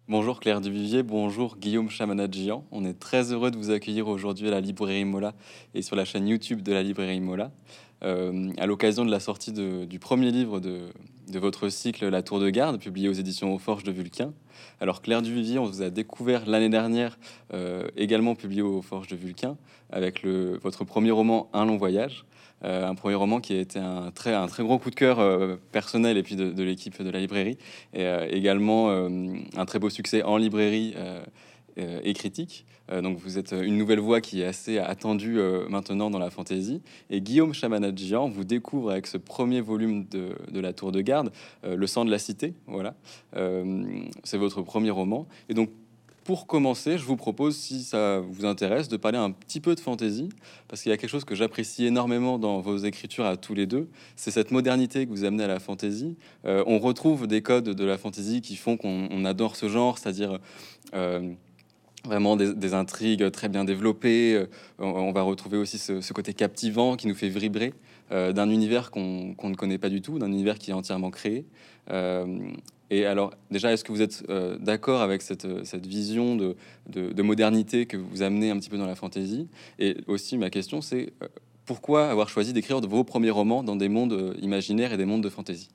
Bonjour Claire Duvivier, bonjour Guillaume Chamanadjian. On est très heureux de vous accueillir aujourd'hui à la Librairie Mola et sur la chaîne YouTube de la Librairie Mola, à l'occasion de la sortie du premier livre de votre cycle La Tour de Garde, publié aux éditions Aux Forges de Vulcain. Alors Claire Duvivier, on vous a découvert l'année dernière, également publié aux Forges de Vulcain, avec votre premier roman Un long voyage. Un premier roman qui a été un très gros coup de cœur personnel et puis de l'équipe de la librairie, et également un très beau succès en librairie et critique. Donc vous êtes une nouvelle voix qui est assez attendue maintenant dans la fantasy. Et Guillaume Chamanadjian vous découvre avec ce premier volume de La Tour de Garde, Le sang de la cité. Voilà, c'est votre premier roman. Et donc pour commencer, je vous propose, si ça vous intéresse, de parler un petit peu de fantasy, parce qu'il y a quelque chose que j'apprécie énormément dans vos écritures à tous les deux, c'est cette modernité que vous amenez à la fantasy. On retrouve des codes de la fantasy qui font qu'on adore ce genre, c'est-à-dire vraiment des intrigues très bien développées. On va retrouver aussi ce côté captivant qui nous fait vibrer d'un univers qu'on ne connaît pas du tout, d'un univers qui est entièrement créé. Euh, et alors, déjà, est-ce que vous êtes d'accord avec cette vision de modernité que vous amenez un petit peu dans la fantasy? Et aussi, ma question, c'est pourquoi avoir choisi d'écrire vos premiers romans dans des mondes imaginaires et des mondes de fantasy?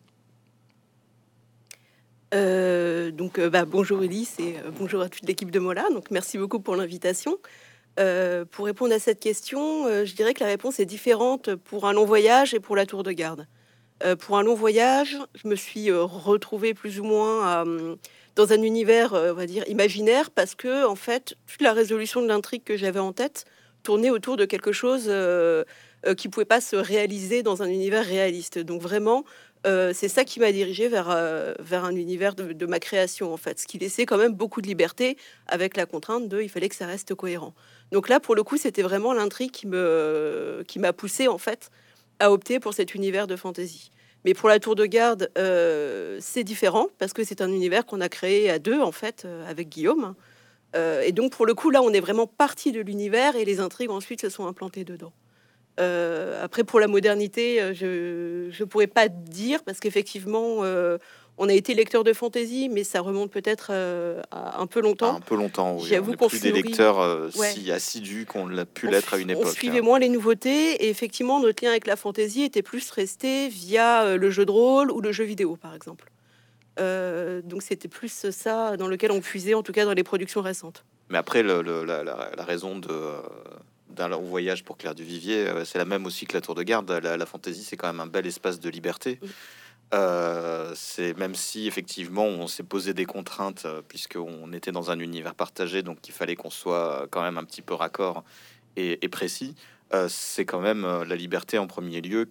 Bonjour Elise et bonjour à toute l'équipe de Mola. Donc, merci beaucoup pour l'invitation. Pour répondre à cette question, je dirais que la réponse est différente pour un long voyage et pour la tour de garde. Pour un long voyage, je me suis retrouvée plus ou moins dans un univers, on va dire, imaginaire, parce que, en fait, toute la résolution de l'intrigue que j'avais en tête tournait autour de quelque chose qui ne pouvait pas se réaliser dans un univers réaliste. Donc vraiment, c'est ça qui m'a dirigée vers un univers de ma création, en fait, ce qui laissait quand même beaucoup de liberté avec la contrainte il fallait que ça reste cohérent. Donc là, pour le coup, c'était vraiment l'intrigue qui m'a poussée, en fait, à opter pour cet univers de fantasy. Mais pour la tour de garde, c'est différent parce que c'est un univers qu'on a créé à deux, en fait, avec Guillaume. Et donc, pour le coup, là, on est vraiment parti de l'univers et les intrigues ensuite se sont implantées dedans. Après, pour la modernité, je pourrais pas dire parce qu'effectivement, on a été lecteur de fantasy, mais ça remonte peut-être à un peu Ah, longtemps. un peu longtemps, oui. On J'avoue n'est qu'on plus se des nourrit, lecteurs ouais, si assidus qu'on l'a pu l'être à une on époque, suivait hein. moins les nouveautés et effectivement, notre lien avec la fantasy était plus resté via le jeu de rôle ou le jeu vidéo, par exemple. Donc c'était plus ça dans lequel on puisait, en tout cas dans les productions récentes. Mais après, la raison d'un long voyage pour Claire Duvivier, c'est la même aussi que la Tour de Garde. La fantaisie, c'est quand même un bel espace de liberté. Mm. C'est même si effectivement on s'est posé des contraintes, puisqu'on était dans un univers partagé, donc il fallait qu'on soit quand même un petit peu raccord et précis. C'est quand même la liberté en premier lieu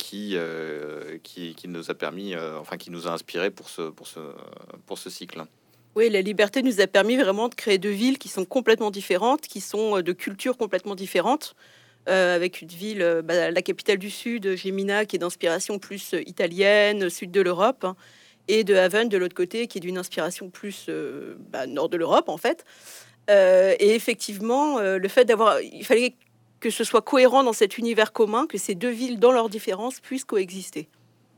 qui nous a permis, enfin qui nous a inspiré pour ce cycle. Oui, la liberté nous a permis vraiment de créer deux villes qui sont complètement différentes, qui sont de cultures complètement différentes, avec une ville, la capitale du Sud, Gémina, qui est d'inspiration plus italienne, sud de l'Europe, hein, et de Haven de l'autre côté, qui est d'une inspiration plus nord de l'Europe, en fait. Et effectivement, le fait d'avoir, il fallait que ce soit cohérent dans cet univers commun, que ces deux villes, dans leurs différences, puissent coexister.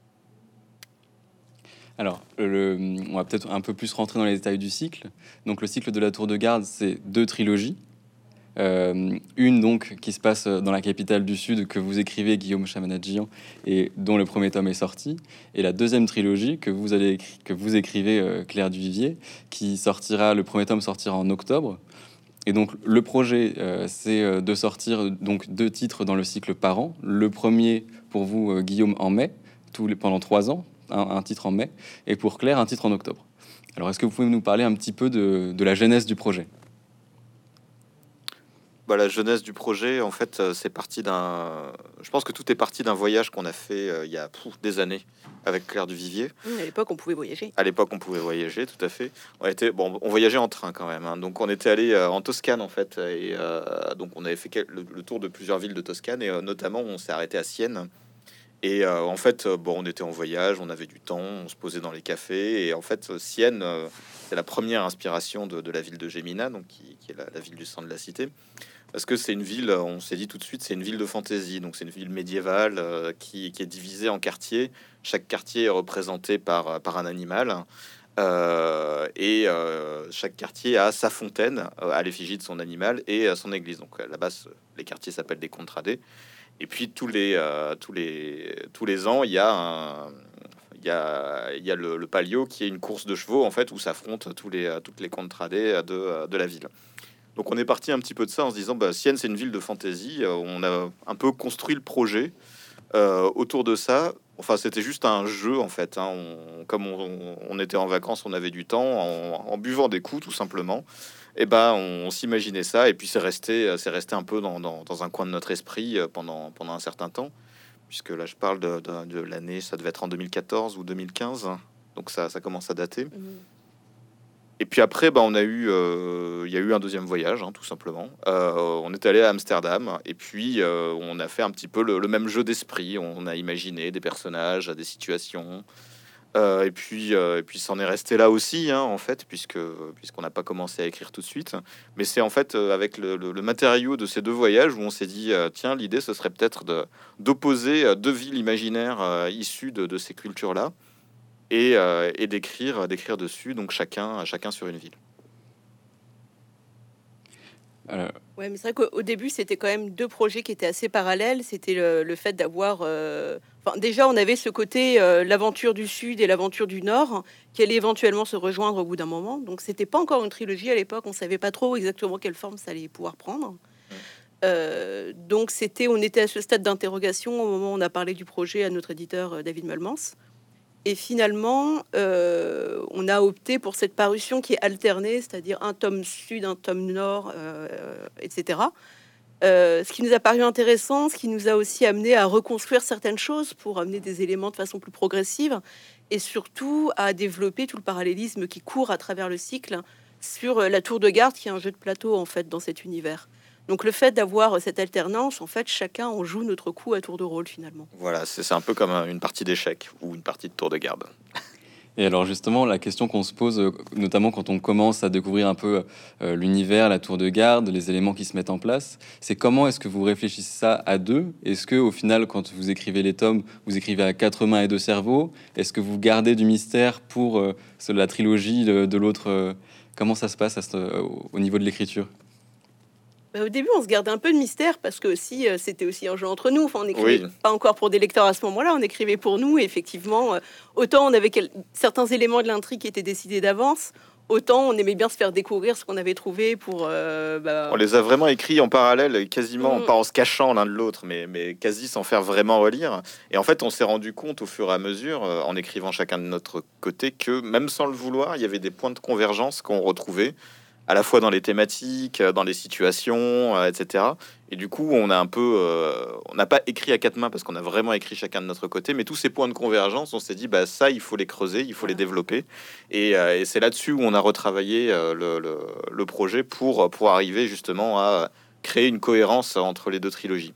Alors, on va peut-être un peu plus rentrer dans les détails du cycle. Donc, le cycle de la Tour de Garde, c'est deux trilogies. Une donc qui se passe dans la capitale du Sud que vous écrivez Guillaume Chamanadjian et dont le premier tome est sorti, et la deuxième trilogie que vous écrivez Claire Duvivier, qui sortira, le premier tome sortira en octobre. Et donc le projet c'est de sortir donc deux titres dans le cycle par an. Le premier pour vous Guillaume en mai, pendant 3 ans, un titre en mai, et pour Claire un titre en octobre. Alors est-ce que vous pouvez nous parler un petit peu de la genèse du projet? Bah, la jeunesse du projet, en fait, c'est parti d'un. Je pense que tout est parti d'un voyage qu'on a fait il y a des années avec Claire Duvivier. À l'époque, on pouvait voyager. À l'époque, on pouvait voyager, tout à fait. On voyageait en train quand même, hein. Donc, on était allé en Toscane, en fait, et donc on avait fait le tour de plusieurs villes de Toscane, et notamment, on s'est arrêté à Sienne. Et en fait, on était en voyage, on avait du temps, on se posait dans les cafés, et en fait, Sienne, c'est la première inspiration de la ville de Gémina, donc qui est la ville du sang de la cité. Parce que c'est une ville, on s'est dit tout de suite, c'est une ville de fantaisie. Donc c'est une ville médiévale qui est divisée en quartiers. Chaque quartier est représenté par un animal. Chaque quartier a sa fontaine à l'effigie de son animal et son église. Donc là-bas, les quartiers s'appellent des contradés. Et puis tous les ans, il y a le palio qui est une course de chevaux en fait où s'affrontent toutes les contradés de la ville. Donc on est parti un petit peu de ça en se disant Sienne c'est une ville de fantaisie. On a un peu construit le projet autour de ça. Enfin, c'était juste un jeu en fait. Hein. Comme on était en vacances, on avait du temps, en buvant des coups tout simplement. Et on s'imaginait ça, et puis c'est resté un peu dans un coin de notre esprit pendant un certain temps. Puisque là, je parle de l'année, ça devait être en 2014 ou 2015, donc ça commence à dater. Et puis après, il y a eu un deuxième voyage, hein, tout simplement. On est allé à Amsterdam, et puis on a fait un petit peu le même jeu d'esprit. On a imaginé des personnages, des situations, et puis c'en est resté là aussi, hein, en fait, puisqu'on n'a pas commencé à écrire tout de suite. Mais c'est en fait avec le matériau de ces deux voyages où on s'est dit, tiens, l'idée, ce serait peut-être d'opposer deux villes imaginaires issues de ces cultures-là, et d'écrire dessus, donc chacun sur une ville. Ouais, mais c'est vrai qu'au début, c'était quand même deux projets qui étaient assez parallèles. C'était le fait d'avoir... déjà, on avait ce côté, l'aventure du Sud et l'aventure du Nord, qui allait éventuellement se rejoindre au bout d'un moment. Donc, c'était pas encore une trilogie à l'époque. On savait pas trop exactement quelle forme ça allait pouvoir prendre. Donc, on était à ce stade d'interrogation au moment où on a parlé du projet à notre éditeur David Malmans. Et finalement, on a opté pour cette parution qui est alternée, c'est-à-dire un tome sud, un tome nord, etc. Ce qui nous a paru intéressant, ce qui nous a aussi amené à reconstruire certaines choses pour amener des éléments de façon plus progressive, et surtout à développer tout le parallélisme qui court à travers le cycle sur la tour de garde, qui est un jeu de plateau en fait dans cet univers. Donc le fait d'avoir cette alternance, en fait, chacun on joue notre coup à tour de rôle finalement. Voilà, c'est un peu comme une partie d'échecs ou une partie de tour de garde. Et alors justement, la question qu'on se pose, notamment quand on commence à découvrir un peu l'univers, la tour de garde, les éléments qui se mettent en place, c'est comment est-ce que vous réfléchissez ça à deux? Est-ce que au final, quand vous écrivez les tomes, vous écrivez à quatre mains et deux cerveaux? Est-ce que vous gardez du mystère pour la trilogie de l'autre? Comment ça se passe au niveau de l'écriture? Au début, on se gardait un peu de mystère parce que aussi, c'était aussi un jeu entre nous. Enfin, on n'écrivait Oui. pas encore pour des lecteurs à ce moment-là, on écrivait pour nous. Et effectivement, autant on avait certains éléments de l'intrigue qui étaient décidés d'avance, autant on aimait bien se faire découvrir ce qu'on avait trouvé pour... On les a vraiment écrits en parallèle, quasiment, pas en se cachant l'un de l'autre, mais quasi sans faire vraiment relire. Et en fait, on s'est rendu compte au fur et à mesure, en écrivant chacun de notre côté, que même sans le vouloir, il y avait des points de convergence qu'on retrouvait, à la fois dans les thématiques, dans les situations, etc. Et du coup, on n'a pas écrit à quatre mains parce qu'on a vraiment écrit chacun de notre côté, mais tous ces points de convergence, on s'est dit, ça, il faut les creuser, il faut les développer. Et c'est là-dessus où on a retravaillé le projet pour arriver justement à créer une cohérence entre les deux trilogies.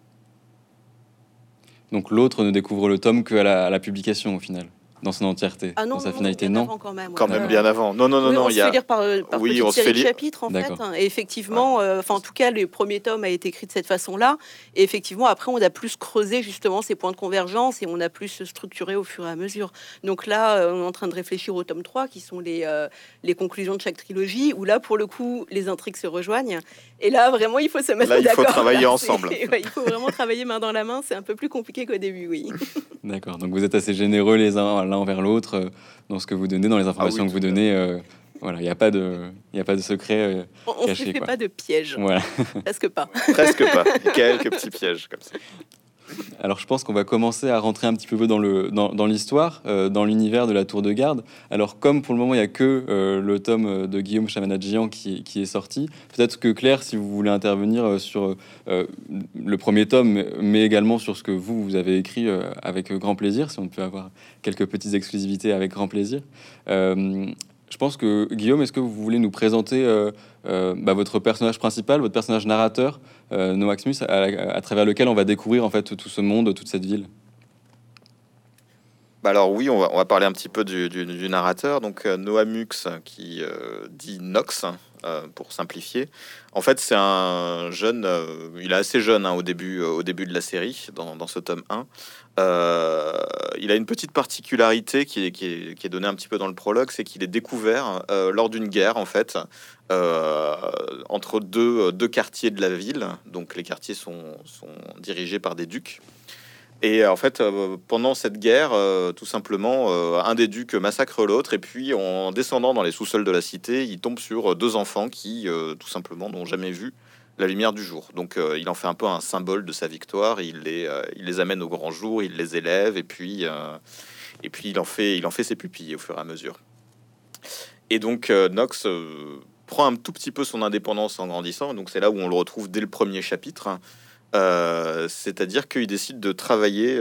Donc l'autre ne découvre le tome qu'à la publication au final, dans son entièreté, Ah non, dans sa non, finalité, bien non? avant quand même. Quand même bien avant. Non, Oui, on il se y a... fait lire par Oui, petite on se série fait de lire. chapitres en fait. D'accord. Et effectivement, en tout cas, le premier tome a été écrit de cette façon-là. Et effectivement, après, on a plus creusé justement ces points de convergence et on a plus structuré au fur et à mesure. Donc là, on est en train de réfléchir au tome 3, qui sont les conclusions de chaque trilogie, où là, pour le coup, les intrigues se rejoignent. Et là, vraiment, il faut se mettre Là, il d'accord. faut travailler Là, ensemble. ouais, il faut vraiment travailler main dans la main. C'est un peu plus compliqué qu'au début, oui. D'accord, donc vous êtes assez généreux les uns l'un envers l'autre dans ce que vous donnez, dans les informations que vous donnez. Voilà, il n'y a pas de secret On ne caché, se fait quoi. pas de pièges. Voilà. Presque pas. Presque pas. Quelques petits pièges comme ça. Alors je pense qu'on va commencer à rentrer un petit peu dans l'histoire, dans l'univers de la tour de garde. Alors comme pour le moment il n'y a que le tome de Guillaume Chamanadjian qui est sorti, peut-être que Claire, si vous voulez intervenir sur le premier tome, mais également sur ce que vous avez écrit avec grand plaisir, si on peut avoir quelques petites exclusivités avec grand plaisir. Je pense que Guillaume, est-ce que vous voulez nous présenter votre personnage principal, votre personnage narrateur, Noaxmus, à travers lequel on va découvrir en fait tout ce monde, toute cette ville? Bah alors oui, on va parler un petit peu du narrateur. Donc Noah Mux, qui dit Nox, pour simplifier. En fait, c'est un jeune, il est assez jeune hein, au début de la série, dans ce tome 1. Il a une petite particularité qui est donnée un petit peu dans le prologue, c'est qu'il est découvert lors d'une guerre, en fait, euh, entre deux quartiers de la ville. Donc les quartiers sont dirigés par des ducs. Et en fait, pendant cette guerre, tout simplement, un des ducs massacre l'autre, et puis en descendant dans les sous-sols de la cité, il tombe sur deux enfants qui, tout simplement, n'ont jamais vu la lumière du jour. Donc, il en fait un peu un symbole de sa victoire. Il les amène au grand jour, il les élève, et puis il en fait ses pupilles au fur et à mesure. Et donc, Nox prend un tout petit peu son indépendance en grandissant. Donc, c'est là où on le retrouve dès le premier chapitre, hein. C'est-à-dire qu'il décide de travailler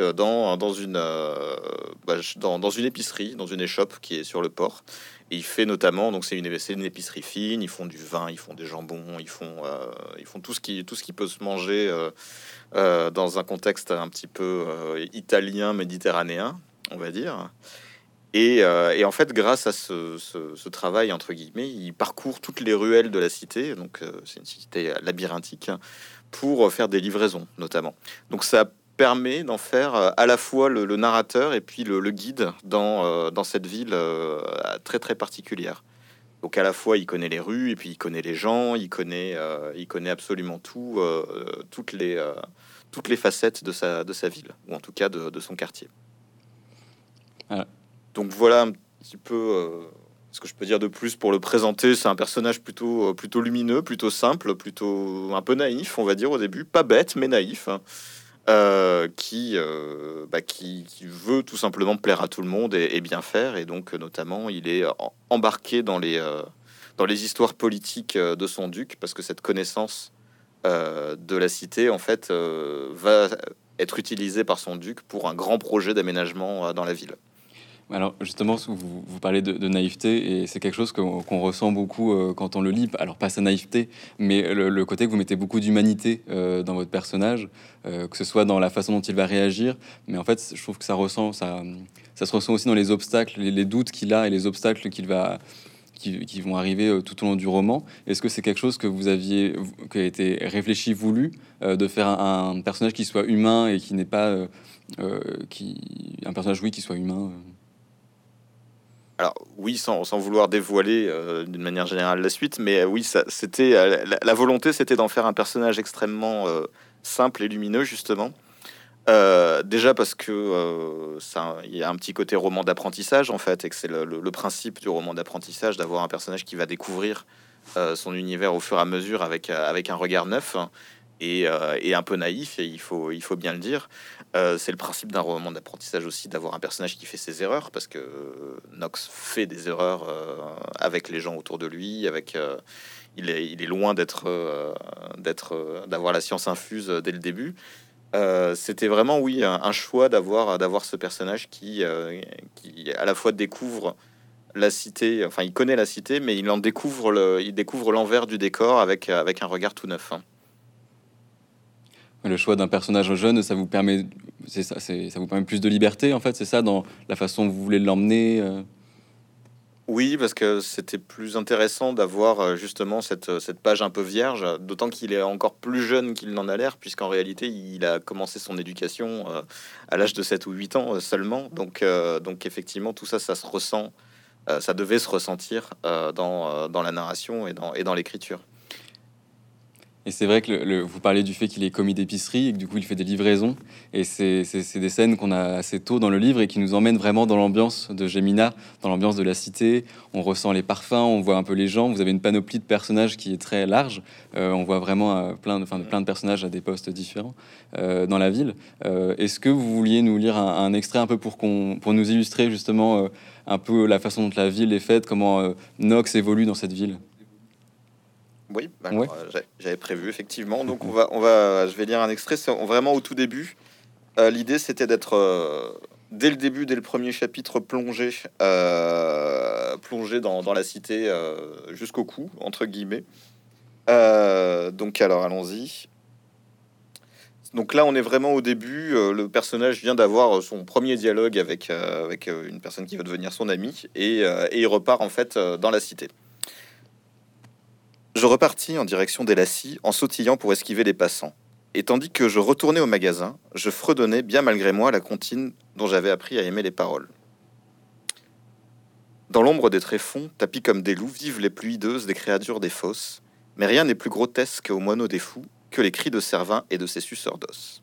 dans une épicerie, dans une échoppe qui est sur le port. Et il fait notamment, donc c'est une épicerie fine, ils font du vin, ils font des jambons, ils font tout ce qui peut se manger dans un contexte un petit peu italien, méditerranéen, on va dire. Et en fait, grâce à ce travail, entre guillemets, il parcourt toutes les ruelles de la cité. Donc, c'est une cité labyrinthique, hein, pour faire des livraisons, notamment. Donc, ça permet d'en faire à la fois le narrateur et puis le guide dans cette ville très, très particulière. Donc, à la fois, il connaît les rues et puis il connaît les gens, il connaît absolument tout, toutes les facettes de sa ville, ou en tout cas de son quartier. Ah, Donc voilà un petit peu ce que je peux dire de plus pour le présenter. C'est un personnage plutôt lumineux, plutôt simple, plutôt un peu naïf, on va dire au début. Pas bête, mais naïf, hein. Qui veut tout simplement plaire à tout le monde et bien faire. Et donc, notamment, il est embarqué dans les histoires politiques de son duc, parce que cette connaissance de la cité, en fait, va être utilisée par son duc pour un grand projet d'aménagement dans la ville. alors justement, vous parlez de naïveté, et c'est quelque chose qu'on ressent beaucoup quand on le lit. Alors pas sa naïveté, mais le côté que vous mettez beaucoup d'humanité dans votre personnage, que ce soit dans la façon dont il va réagir, mais en fait, je trouve que ça se ressent aussi dans les obstacles, les doutes qu'il a et les obstacles qui vont arriver tout au long du roman. Est-ce que c'est quelque chose que qui a été réfléchi, voulu, de faire un personnage qui soit humain et qui n'est pas, un personnage, oui, qui soit humain. Alors oui, sans vouloir dévoiler d'une manière générale la suite, mais oui, c'était la volonté, c'était d'en faire un personnage extrêmement simple et lumineux, justement. Déjà parce que il y a un petit côté roman d'apprentissage, en fait, et que c'est le principe du roman d'apprentissage, d'avoir un personnage qui va découvrir son univers au fur et à mesure avec un regard neuf, hein, et un peu naïf, et il faut bien le dire. C'est le principe d'un roman d'apprentissage aussi, d'avoir un personnage qui fait ses erreurs, parce que Nox fait des erreurs avec les gens autour de lui, il est loin d'avoir la science infuse dès le début. C'était vraiment, oui, un choix d'avoir ce personnage qui à la fois découvre la cité, enfin il connaît la cité, mais il découvre l'envers du décor avec un regard tout neuf, hein. Le choix d'un personnage jeune, ça vous permet, ça vous permet plus de liberté, en fait, c'est ça, dans la façon dont vous voulez l'emmener. Oui, parce que c'était plus intéressant d'avoir justement cette page un peu vierge, d'autant qu'il est encore plus jeune qu'il n'en a l'air, puisqu'en réalité, il a commencé son éducation à l'âge de 7 ou 8 ans seulement. Donc effectivement, tout ça, ça se ressent, ça devait se ressentir dans la narration et dans l'écriture. Et c'est vrai que vous parlez du fait qu'il est commis d'épicerie et que du coup il fait des livraisons. Et c'est des scènes qu'on a assez tôt dans le livre et qui nous emmènent vraiment dans l'ambiance de Gemina, dans l'ambiance de la cité. On ressent les parfums, on voit un peu les gens. Vous avez une panoplie de personnages qui est très large. On voit vraiment plein de personnages à des postes différents dans la ville. Est-ce que vous vouliez nous lire un extrait un peu pour nous illustrer justement un peu la façon dont la ville est faite, comment Nox évolue dans cette ville? Oui, bah Ouais. alors, j'avais prévu effectivement. Donc je vais lire un extrait. C'est vraiment au tout début. L'idée, c'était d'être dès le début, dès le premier chapitre, plongé dans la cité jusqu'au cou, entre guillemets. Donc alors, allons-y. Donc là, on est vraiment au début. Le personnage vient d'avoir son premier dialogue avec une personne qui va devenir son amie, et il repart en fait dans la cité. Je repartis en direction des Lacis en sautillant pour esquiver les passants. Et tandis que je retournais au magasin, je fredonnais bien malgré moi la comptine dont j'avais appris à aimer les paroles. Dans l'ombre des tréfonds, tapis comme des loups, vivent les plus hideuses des créatures des fosses, mais rien n'est plus grotesque aux moineaux des fous que les cris de Servin et de ses suceurs d'os.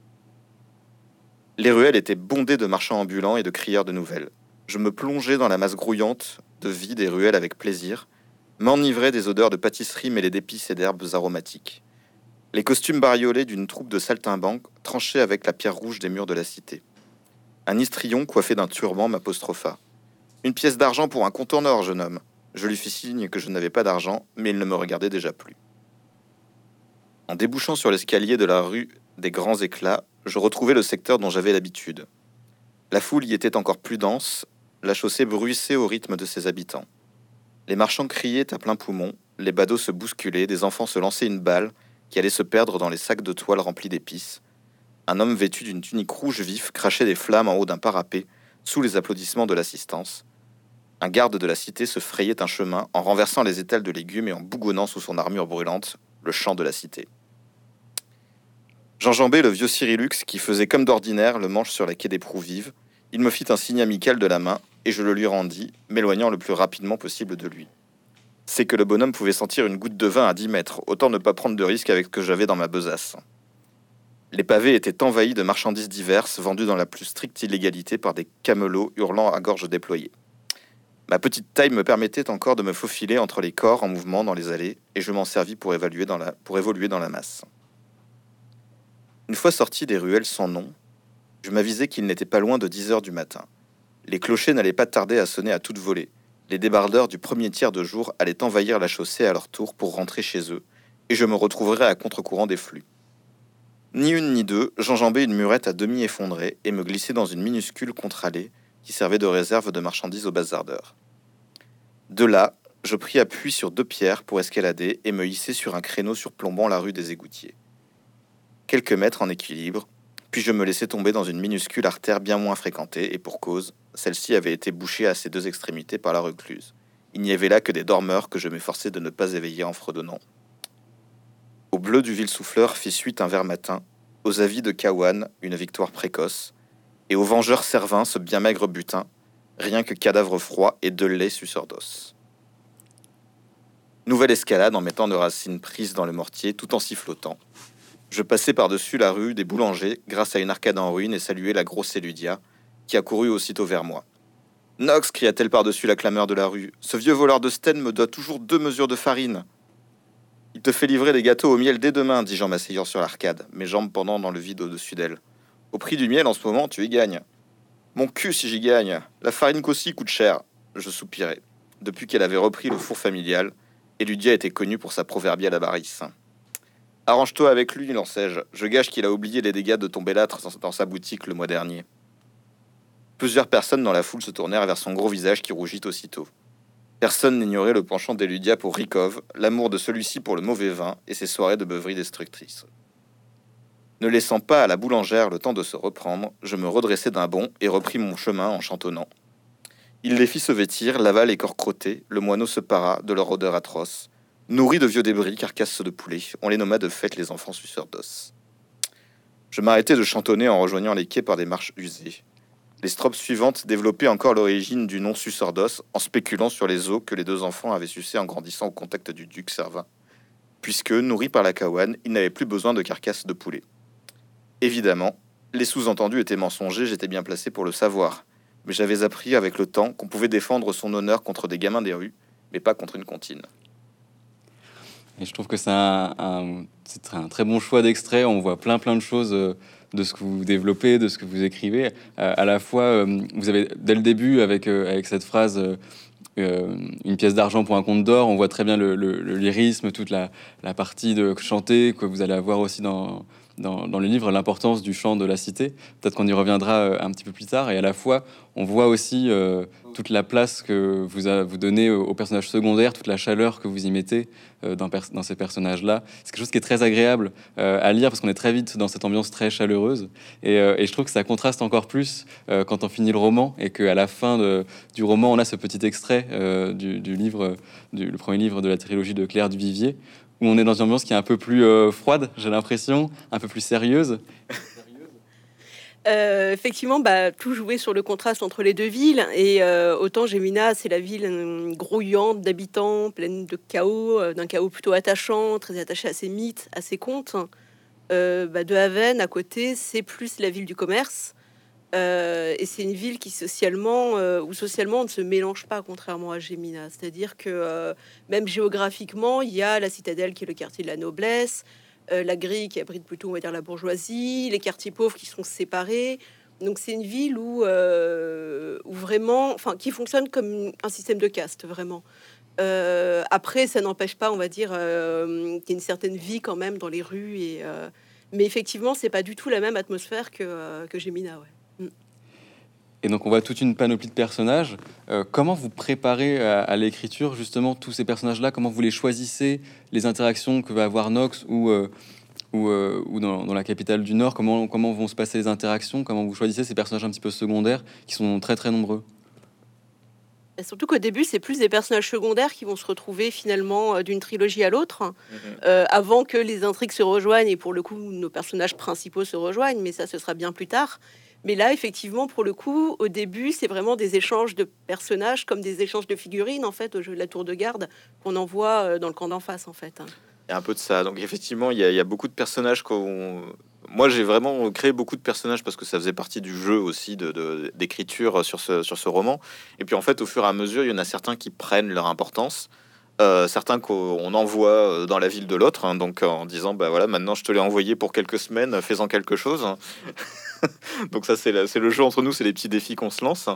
Les ruelles étaient bondées de marchands ambulants et de crieurs de nouvelles. Je me plongeais dans la masse grouillante de vie des ruelles avec plaisir, m'enivrais des odeurs de pâtisserie mêlées d'épices et d'herbes aromatiques. Les costumes bariolés d'une troupe de saltimbanques tranchaient avec la pierre rouge des murs de la cité. Un histrion coiffé d'un turban m'apostropha. « Une pièce d'argent pour un compte en or, jeune homme !» Je lui fis signe que je n'avais pas d'argent, mais il ne me regardait déjà plus. En débouchant sur l'escalier de la rue des Grands Éclats, je retrouvais le secteur dont j'avais l'habitude. La foule y était encore plus dense, la chaussée bruissait au rythme de ses habitants. Les marchands criaient à plein poumon, les badauds se bousculaient, des enfants se lançaient une balle qui allait se perdre dans les sacs de toile remplis d'épices. Un homme vêtu d'une tunique rouge vif crachait des flammes en haut d'un parapet, sous les applaudissements de l'assistance. Un garde de la cité se frayait un chemin en renversant les étals de légumes et en bougonnant sous son armure brûlante le champ de la cité. J'enjambais le vieux Cyrillux qui faisait comme d'ordinaire le manche sur la quai des proues vives. Il me fit un signe amical de la main et je le lui rendis, m'éloignant le plus rapidement possible de lui. C'est que le bonhomme pouvait sentir une goutte de vin à 10 mètres, autant ne pas prendre de risque avec ce que j'avais dans ma besace. Les pavés étaient envahis de marchandises diverses vendues dans la plus stricte illégalité par des camelots hurlant à gorge déployée. Ma petite taille me permettait encore de me faufiler entre les corps en mouvement dans les allées, et je m'en servis pour évoluer dans la masse. Une fois sorti des ruelles sans nom, je m'avisai qu'il n'était pas loin de 10 heures du matin. Les clochers n'allaient pas tarder à sonner à toute volée. Les débardeurs du premier tiers de jour allaient envahir la chaussée à leur tour pour rentrer chez eux, et je me retrouverais à contre-courant des flux. Ni une ni deux, j'enjambais une murette à demi effondrée et me glissais dans une minuscule contre-allée qui servait de réserve de marchandises aux bazardeurs. De là, je pris appui sur 2 pierres pour escalader et me hisser sur un créneau surplombant la rue des Égoutiers. Quelques mètres en équilibre, puis je me laissai tomber dans une minuscule artère bien moins fréquentée, et pour cause, celle-ci avait été bouchée à ses 2 extrémités par la recluse. Il n'y avait là que des dormeurs que je m'efforçais de ne pas éveiller en fredonnant. Au bleu du Ville-Souffleur fit suite un vert matin, aux avis de Caouane, une victoire précoce, et au vengeur Servin, ce bien maigre butin, rien que cadavre froid et de lait suceur d'os. Nouvelle escalade en mettant de racines prises dans le mortier tout en sifflotant. Je passai par-dessus la rue des Boulangers grâce à une arcade en ruine et saluai la grosse Éludia, qui accourut aussitôt vers moi. « Nox !» cria-t-elle par-dessus la clameur de la rue. « Ce vieux voleur de Sten me doit toujours 2 mesures de farine. » « Il te fait livrer des gâteaux au miel dès demain, » dis-je en m'asseyant sur l'arcade, mes jambes pendant dans le vide au-dessus d'elle. « Au prix du miel en ce moment, tu y gagnes. »« Mon cul si j'y gagne. La farine qu'aussi coûte cher. » Je soupirais. Depuis qu'elle avait repris le four familial, Éludia était connue pour sa proverbiale avarice. « Arrange-toi avec lui, lançai-je. Je gage qu'il a oublié les dégâts de ton bellâtre dans sa boutique le mois dernier. » Plusieurs personnes dans la foule se tournèrent vers son gros visage qui rougit aussitôt. Personne n'ignorait le penchant d'Éludia pour Rikov, l'amour de celui-ci pour le mauvais vin et ses soirées de beuverie destructrices. Ne laissant pas à la boulangère le temps de se reprendre, je me redressai d'un bond et repris mon chemin en chantonnant. Il les fit se vêtir, lava les corps crottés, le moineau se para de leur odeur atroce. Nourris de vieux débris, carcasses de poulet, on les nomma de fait les enfants suceurs d'os. Je m'arrêtai de chantonner en rejoignant les quais par des marches usées. Les strophes suivantes développaient encore l'origine du nom suceur d'os en spéculant sur les os que les 2 enfants avaient sucés en grandissant au contact du duc Servin, puisque, nourris par la Caouane, ils n'avaient plus besoin de carcasses de poulet. Évidemment, les sous-entendus étaient mensongers, j'étais bien placé pour le savoir, mais j'avais appris avec le temps qu'on pouvait défendre son honneur contre des gamins des rues, mais pas contre une comptine. Et je trouve que c'est un très bon choix d'extrait. On voit plein de choses de ce que vous développez, de ce que vous écrivez. À la fois, vous avez, dès le début, avec cette phrase une pièce d'argent pour un compte d'or, on voit très bien le lyrisme, toute la partie de chanter que vous allez avoir aussi dans dans le livre l'importance du chant de la cité. Peut-être qu'on y reviendra un petit peu plus tard. Et à la fois, on voit aussi toute la place que vous donnez aux personnages secondaires, toute la chaleur que vous y mettez dans ces personnages-là. C'est quelque chose qui est très agréable à lire parce qu'on est très vite dans cette ambiance très chaleureuse. Et je trouve que ça contraste encore plus quand on finit le roman et qu'à la fin du roman, on a ce petit extrait du livre, le premier livre de la trilogie de Claire Duvivier, où on est dans une ambiance qui est un peu plus froide, j'ai l'impression, un peu plus sérieuse. Effectivement, tout jouer sur le contraste entre les deux villes. Et autant Gémina, c'est la ville grouillante d'habitants, pleine de chaos, d'un chaos plutôt attachant, très attaché à ses mythes, à ses contes. De Haven, à côté, c'est plus la ville du commerce. Et c'est une ville qui socialement, on ne se mélange pas, contrairement à Gémina. C'est-à-dire que même géographiquement, il y a la citadelle qui est le quartier de la noblesse, la grille qui abrite plutôt, on va dire, la bourgeoisie, les quartiers pauvres qui sont séparés. Donc c'est une ville où vraiment, enfin, qui fonctionne comme un système de caste, vraiment. Après, ça n'empêche pas, on va dire, qu'il y a une certaine vie quand même dans les rues. Mais effectivement, c'est pas du tout la même atmosphère que Gémina, ouais. Et donc on voit toute une panoplie de personnages. Comment vous préparez à l'écriture justement tous ces personnages-là? Comment vous les choisissez? Les interactions que va avoir Nox ou dans la capitale du Nord, comment vont se passer les interactions? Comment vous choisissez ces personnages un petit peu secondaires qui sont très très nombreux? Et surtout qu'au début, c'est plus des personnages secondaires qui vont se retrouver finalement d'une trilogie à l'autre, avant que les intrigues se rejoignent et pour le coup, nos personnages principaux se rejoignent, mais ça, ce sera bien plus tard. Mais là, effectivement, pour le coup, au début, c'est vraiment des échanges de personnages comme des échanges de figurines, en fait, au jeu de la tour de garde qu'on envoie dans le camp d'en face, en fait. Il y a un peu de ça. Donc effectivement, il y a beaucoup de personnages moi, j'ai vraiment créé beaucoup de personnages parce que ça faisait partie du jeu aussi d'écriture sur ce roman. Et puis en fait, au fur et à mesure, il y en a certains qui prennent leur importance. Certains qu'on envoie dans la ville de l'autre, hein, donc en disant bah voilà, maintenant je te l'ai envoyé pour quelques semaines, fais-en quelque chose. Donc ça c'est le jeu entre nous, c'est les petits défis qu'on se lance.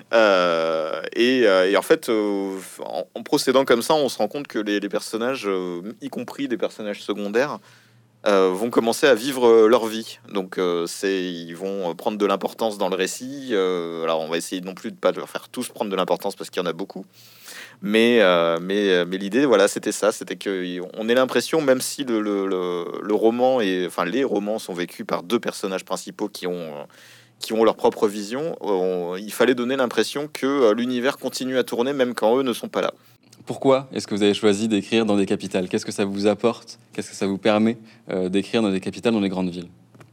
Et en fait, en procédant comme ça, on se rend compte que les personnages, y compris des personnages secondaires, vont commencer à vivre leur vie. Donc ils vont prendre de l'importance dans le récit. Alors on va essayer non plus de pas leur faire tous prendre de l'importance parce qu'il y en a beaucoup. Mais l'idée, voilà, c'était ça, c'était que on ait l'impression, même si le roman enfin les romans sont vécus par deux personnages principaux qui ont leur propre vision, il fallait donner l'impression que l'univers continue à tourner même quand eux ne sont pas là. Pourquoi est-ce que vous avez choisi d'écrire dans des capitales? Qu'est-ce que ça vous apporte? Qu'est-ce que ça vous permet d'écrire dans des capitales, dans des grandes villes?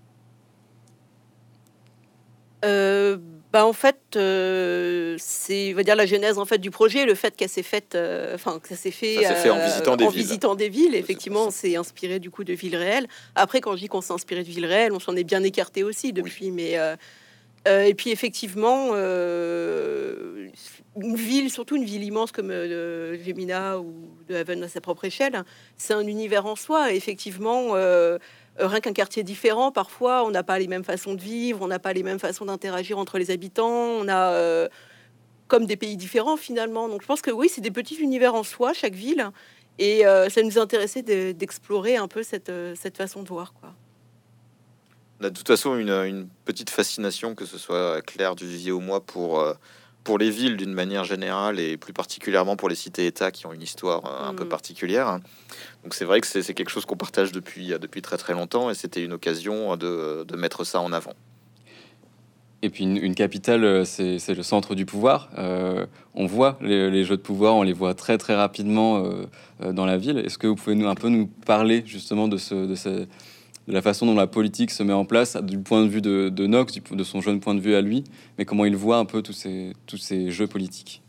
En fait, c'est, on va dire, la genèse en fait du projet, le fait qu'elle s'est faite, que ça s'est fait en visitant des villes. Effectivement, on s'est inspiré du coup de villes réelles. Après, quand je dis qu'on s'est inspiré de villes réelles, on s'en est bien écarté aussi depuis. Oui. Mais et puis effectivement, une ville, surtout une ville immense comme Gemina ou de Haven à sa propre échelle, c'est un univers en soi. Et effectivement. Rien qu'un quartier différent, parfois, on n'a pas les mêmes façons de vivre, on n'a pas les mêmes façons d'interagir entre les habitants, on a comme des pays différents finalement. Donc je pense que oui, c'est des petits univers en soi, chaque ville, et ça nous intéressait d'explorer un peu cette façon de voir, quoi. On a de toute façon une petite fascination, que ce soit Claire Duvivier ou moi, pour les villes d'une manière générale et plus particulièrement pour les cités-États qui ont une histoire un peu particulière. Donc c'est vrai que c'est quelque chose qu'on partage depuis très très longtemps et c'était une occasion de mettre ça en avant. Et puis une capitale, c'est le centre du pouvoir. On voit les jeux de pouvoir, on les voit très très rapidement dans la ville. Est-ce que vous pouvez nous parler justement de la façon dont la politique se met en place du point de vue de Nox, de son jeune point de vue à lui, mais comment il voit un peu tous ces jeux politiques?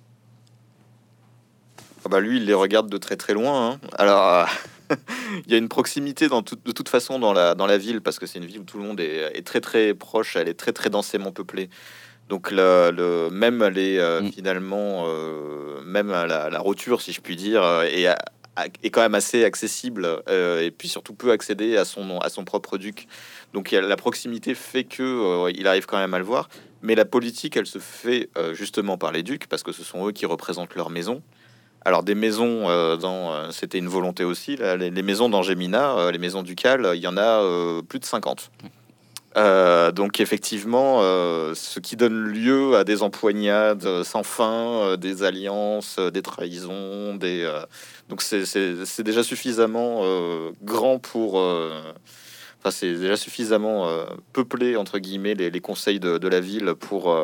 Lui, il les regarde de très très loin, hein. Alors, il y a une proximité de toute façon dans la ville, parce que c'est une ville où tout le monde est très très proche, elle est très très densément peuplée. Donc même finalement, même la roture, si je puis dire, est quand même assez accessible, et puis surtout peut accéder à son propre duc. Donc la proximité fait que il arrive quand même à le voir. Mais la politique, elle se fait justement par les ducs, parce que ce sont eux qui représentent leur maison. Alors des maisons, c'était une volonté aussi. Là, les maisons dans Gémina, les maisons ducales, il y en a plus de 50. Donc effectivement, ce qui donne lieu à des empoignades sans fin, des alliances, des trahisons, donc c'est déjà suffisamment grand pour... Enfin, c'est déjà suffisamment peuplé, entre guillemets, les conseils de la ville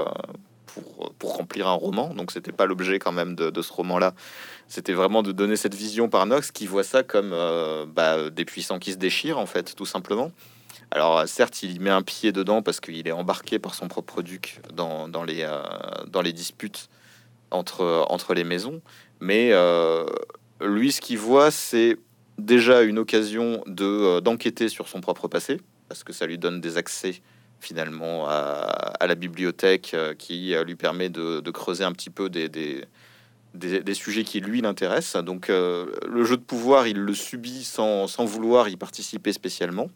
pour remplir un roman. Donc c'était pas l'objet quand même de ce roman-là. C'était vraiment de donner cette vision par Knox qui voit ça comme des puissants qui se déchirent, en fait, tout simplement. Alors certes, il y met un pied dedans parce qu'il est embarqué par son propre duc dans les disputes entre les maisons. Mais lui, ce qu'il voit, c'est déjà une occasion d'enquêter sur son propre passé, parce que ça lui donne des accès finalement à la bibliothèque qui lui permet de creuser un petit peu des sujets qui lui l'intéressent. Donc le jeu de pouvoir, il le subit sans vouloir y participer spécialement.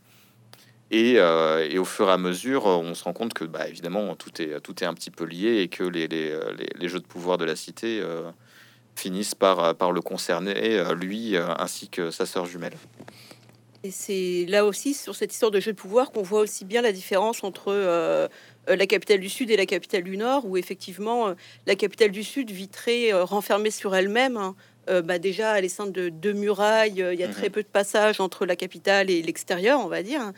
Et au fur et à mesure, on se rend compte que, évidemment, tout est un petit peu lié et que les jeux de pouvoir de la cité finissent par le concerner, lui, ainsi que sa sœur jumelle. Et c'est là aussi, sur cette histoire de jeu de pouvoir, qu'on voit aussi bien la différence entre la capitale du Sud et la capitale du Nord, où effectivement, la capitale du Sud vit très renfermée sur elle-même, hein. Déjà, elle est ceinte de deux murailles, il y a très peu de passages entre la capitale et l'extérieur, on va dire, hein.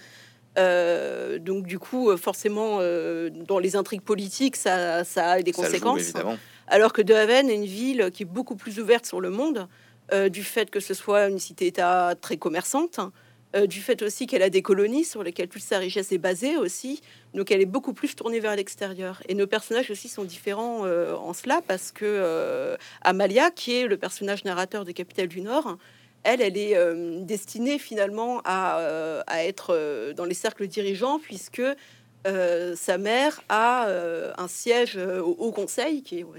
Donc du coup, forcément, dans les intrigues politiques, ça a des Ça joue, conséquences. évidemment. Alors que De Haven est une ville qui est beaucoup plus ouverte sur le monde, du fait que ce soit une cité-État très commerçante, du fait aussi qu'elle a des colonies sur lesquelles toute sa richesse est basée aussi. Donc elle est beaucoup plus tournée vers l'extérieur. Et nos personnages aussi sont différents en cela, parce que Amalia, qui est le personnage narrateur des Capitales du Nord, elle est destinée finalement à être dans les cercles dirigeants, puisque sa mère a un siège au Haut Conseil, qui est,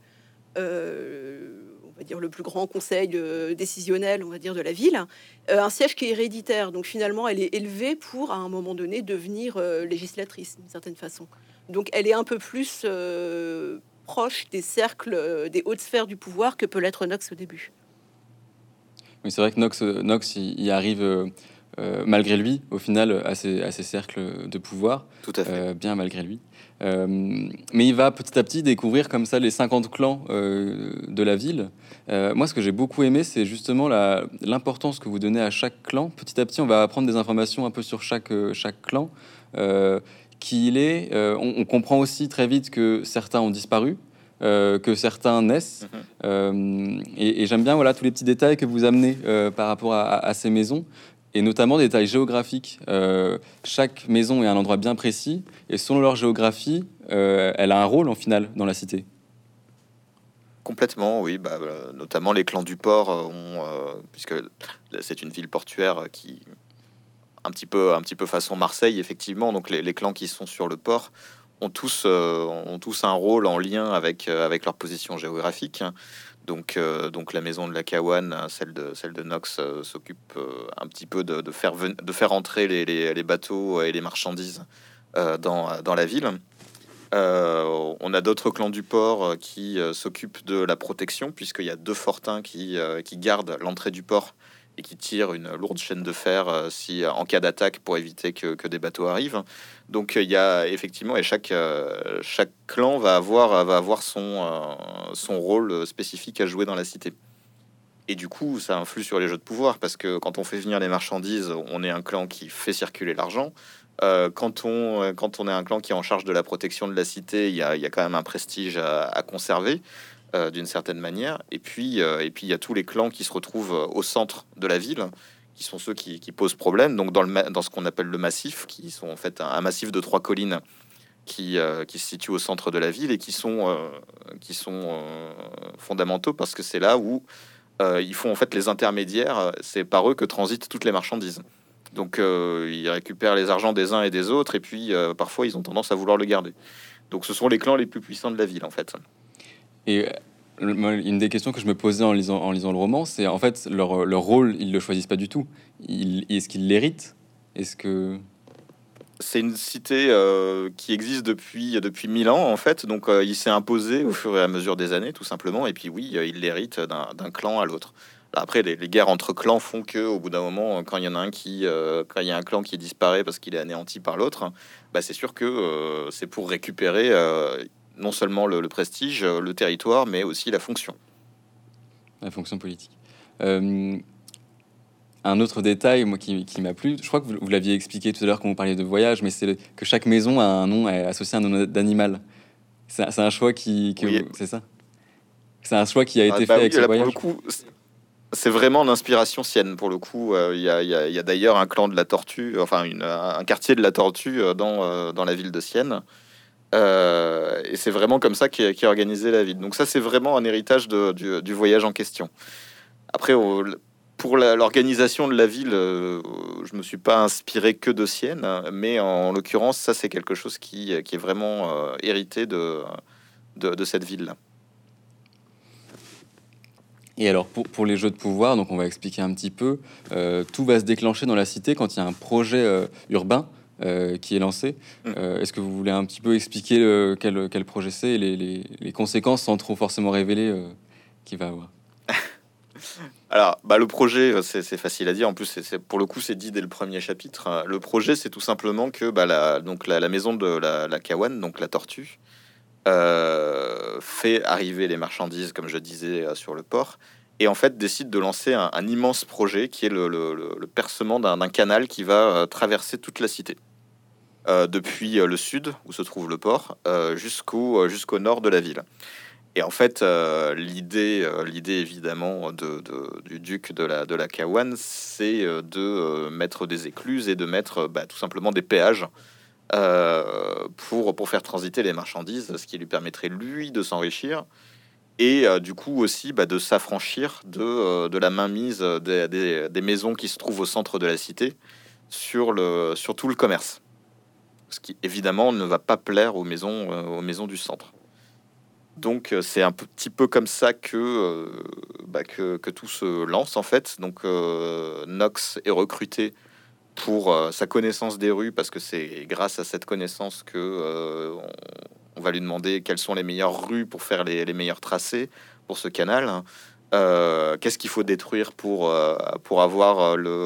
on va dire le plus grand conseil décisionnel, on va dire, de la ville, un siège qui est héréditaire. Donc finalement, elle est élevée pour, à un moment donné, devenir législatrice, d'une certaine façon. Donc elle est un peu plus proche des cercles, des hautes sphères du pouvoir que peut l'être Knox au début. Oui, c'est vrai que Knox il y arrive malgré lui, au final, à ces cercles de pouvoir, Tout à fait. bien malgré lui. Mais il va petit à petit découvrir comme ça les 50 clans de la ville. Moi, ce que j'ai beaucoup aimé, c'est justement l'importance que vous donnez à chaque clan. Petit à petit, on va apprendre des informations un peu sur chaque clan. Qui il est. On comprend aussi très vite que certains ont disparu. Que certains naissent. Et j'aime bien tous les petits détails que vous amenez par rapport à ces maisons, et notamment des détails géographiques. Chaque maison est à un endroit bien précis, et selon leur géographie, elle a un rôle en finale dans la cité. Complètement, oui. Notamment les clans du port puisque c'est une ville portuaire qui un petit peu façon Marseille, effectivement. Donc les clans qui sont sur le port ont tous un rôle en lien avec leur position géographique. Donc la maison de la Cawan, celle de Knox, s'occupe un petit peu de faire entrer les bateaux et les marchandises dans la ville. On a d'autres clans du port qui s'occupent de la protection, puisqu'il y a deux fortins qui gardent l'entrée du port et qui tirent une lourde chaîne de fer en cas d'attaque, pour éviter que des bateaux arrivent. Donc il y a effectivement, et chaque clan va avoir son rôle spécifique à jouer dans la cité. Et du coup, ça influe sur les jeux de pouvoir, parce que quand on fait venir les marchandises, on est un clan qui fait circuler l'argent. Quand on est un clan qui est en charge de la protection de la cité, il y a quand même un prestige à conserver d'une certaine manière. Et puis il y a tous les clans qui se retrouvent au centre de la ville, qui sont ceux qui posent problème. Donc dans ce qu'on appelle le massif, qui sont en fait un massif de 3 collines qui se situe au centre de la ville, et qui sont fondamentaux, parce que c'est là où ils font en fait les intermédiaires. C'est par eux que transitent toutes les marchandises. Donc ils récupèrent les argents des uns et des autres, et puis parfois ils ont tendance à vouloir le garder. Donc ce sont les clans les plus puissants de la ville, en fait. Et une des questions que je me posais en lisant le roman, c'est en fait leur rôle, ils le choisissent pas du tout. Est-ce qu'ils l'héritent? Est-ce que... C'est une cité qui existe depuis 1000 ans, en fait. Donc, il s'est imposé au fur et à mesure des années, tout simplement. Et puis, oui, il l'hérite d'un clan à l'autre. Après, les guerres entre clans font que, au bout d'un moment, quand il y en a quand il y a un clan qui disparaît parce qu'il est anéanti par l'autre, bah, c'est sûr que c'est pour récupérer non seulement le prestige, le territoire, mais aussi la fonction. La fonction politique. Un autre détail, moi, qui m'a plu, je crois que vous l'aviez expliqué tout à l'heure quand vous parliez de voyage, mais c'est que chaque maison a un nom associé à un nom d'animal. C'est un choix Oui, c'est ça? C'est un choix qui a été fait bah oui, avec ce là pour le voyage? coup, c'est vraiment l'inspiration sienne. Pour le coup, il y a d'ailleurs un clan de la tortue, enfin un quartier de la tortue dans la ville de Sienne. Et c'est vraiment comme ça qu'est organisée la ville. Donc ça, c'est vraiment un héritage du voyage en question. Après, pour l'organisation de la ville, je me suis pas inspiré que de Sienne, hein, mais en l'occurrence, ça, c'est quelque chose qui est vraiment hérité de cette ville-là. Et alors, pour les jeux de pouvoir, donc on va expliquer un petit peu, tout va se déclencher dans la cité quand il y a un projet urbain qui est lancé. Mm. Est-ce que vous voulez un petit peu expliquer quel projet c'est et les conséquences sans trop forcément révéler qu'il va avoir? Alors, bah, le projet, c'est facile à dire. En plus, pour le coup, c'est dit dès le premier chapitre. Le projet, c'est tout simplement que bah, la maison de la Kawan, donc la tortue, fait arriver les marchandises, comme je disais, sur le port, et en fait décide de lancer un immense projet qui est le percement d'un canal qui va traverser toute la cité, depuis le sud, où se trouve le port, jusqu'au nord de la ville. Et en fait, l'idée évidemment du duc de la Kawan, c'est de mettre des écluses et de mettre bah, tout simplement des péages pour faire transiter les marchandises, ce qui lui permettrait, lui, de s'enrichir et du coup aussi bah, de s'affranchir de la mainmise des maisons qui se trouvent au centre de la cité sur tout le commerce. Ce qui, évidemment, ne va pas plaire aux maisons du centre. Donc, c'est un petit peu comme ça que tout se lance, en fait. Donc, Nox est recruté pour sa connaissance des rues, parce que c'est grâce à cette connaissance que on va lui demander quelles sont les meilleures rues pour faire les meilleurs tracés pour ce canal. Qu'est-ce qu'il faut détruire pour avoir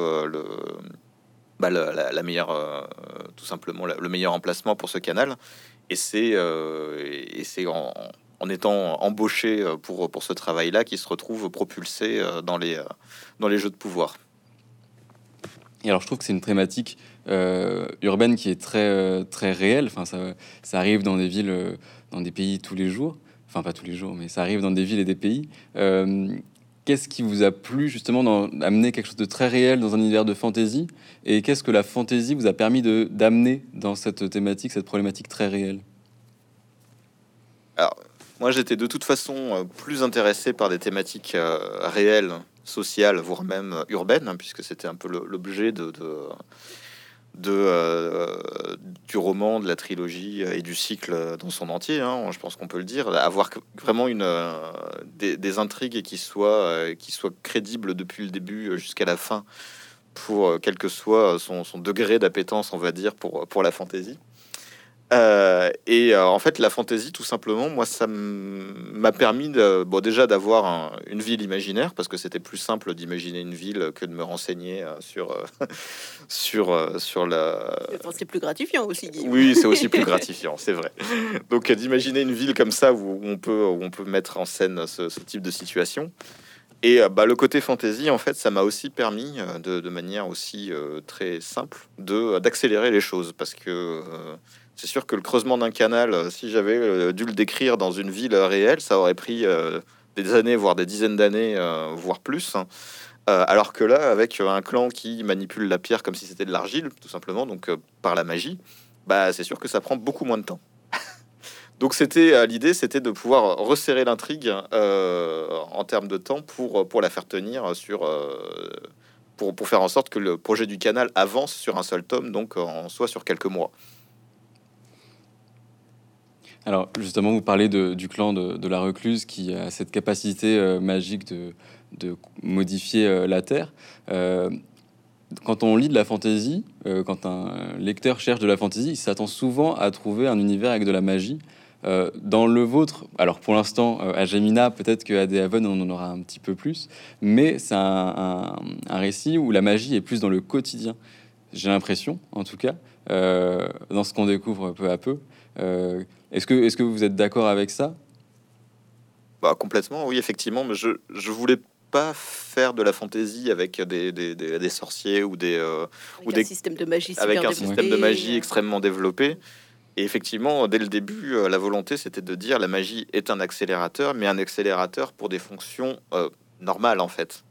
la meilleure, tout simplement le meilleur emplacement pour ce canal. Et c'est en étant embauché pour ce travail-là qu'il se retrouve propulsé dans les jeux de pouvoir. Et alors, je trouve que c'est une thématique urbaine qui est très réelle. Enfin, ça arrive dans des villes, dans des pays tous les jours. Enfin, pas tous les jours, mais ça arrive dans des villes et des pays. Qu'est-ce qui vous a plu justement d'amener quelque chose de très réel dans un univers de fantasy? Et qu'est-ce que la fantasy vous a permis d'amener dans cette thématique, cette problématique très réelle? Alors, moi, j'étais de toute façon plus intéressé par des thématiques réelles, sociales, voire même urbaines, hein, puisque c'était un peu l'objet du roman, de la trilogie et du cycle dans son entier, hein, je pense qu'on peut le dire. Avoir vraiment des intrigues qui soient crédibles depuis le début jusqu'à la fin, pour quel que soit son degré d'appétence, on va dire, pour la fantaisie. En fait, la fantaisie, tout simplement, moi, ça m'a permis déjà d'avoir une ville imaginaire, parce que c'était plus simple d'imaginer une ville que de me renseigner sur la. Enfin, c'est plus gratifiant aussi, Guillaume. Oui, c'est aussi plus gratifiant, c'est vrai. Donc, d'imaginer une ville comme ça où on peut mettre en scène ce type de situation. Et le côté fantasy, en fait, ça m'a aussi permis, de manière aussi très simple, d'accélérer les choses, parce que c'est sûr que le creusement d'un canal, si j'avais dû le décrire dans une ville réelle, ça aurait pris des années, voire des dizaines d'années, voire plus, hein. Alors que là, avec un clan qui manipule la pierre comme si c'était de l'argile, tout simplement, donc par la magie, bah, c'est sûr que ça prend beaucoup moins de temps. Donc l'idée, c'était de pouvoir resserrer l'intrigue en termes de temps pour la faire tenir pour faire en sorte que le projet du canal avance sur un seul tome, donc en soit sur quelques mois. Alors, justement, vous parlez du clan de la recluse qui a cette capacité magique de modifier la Terre. quand on lit de la fantasy, quand un lecteur cherche de la fantasy, il s'attend souvent à trouver un univers avec de la magie. Dans le vôtre, alors pour l'instant, à Gemina, peut-être qu'à The Haven, on en aura un petit peu plus, mais c'est un récit où la magie est plus dans le quotidien. J'ai l'impression, en tout cas, dans ce qu'on découvre peu à peu. Est-ce que vous êtes d'accord avec ça? Bah, complètement, oui, effectivement, mais je voulais pas faire de la fantaisie avec des sorciers ou ou Avec un système de magie avec super un système de développé, magie extrêmement développé. Et effectivement, dès le début, la volonté, c'était de dire la magie est un accélérateur, mais un accélérateur pour des fonctions normales, en fait.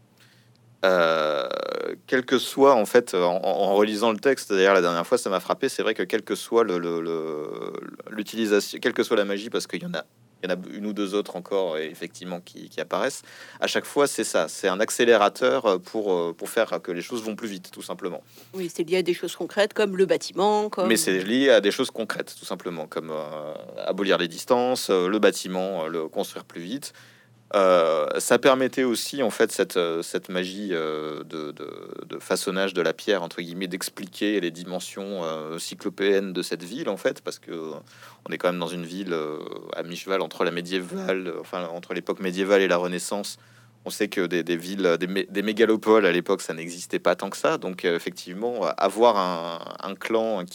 Quel que soit, en fait, en relisant le texte, d'ailleurs, la dernière fois, ça m'a frappé. C'est vrai que quel que soit l'utilisation, quelle que soit la magie, parce il y en a une ou deux autres encore, effectivement, qui apparaissent. À chaque fois, c'est ça. C'est un accélérateur pour faire que les choses vont plus vite, tout simplement. oui, c'est lié à des choses concrètes comme le bâtiment, comme Mais c'est lié à des choses concrètes, tout simplement, comme abolir les distances, le bâtiment, le construire plus vite. Ça permettait aussi, en fait, cette magie de façonnage de la pierre, entre guillemets, d'expliquer les dimensions cyclopéennes de cette ville, en fait, parce que on est quand même dans une ville à mi-cheval entre la médiévale, enfin, entre l'époque médiévale et la Renaissance. On sait que des villes, des mégalopoles à l'époque, ça n'existait pas tant que ça. Donc, effectivement, avoir un clan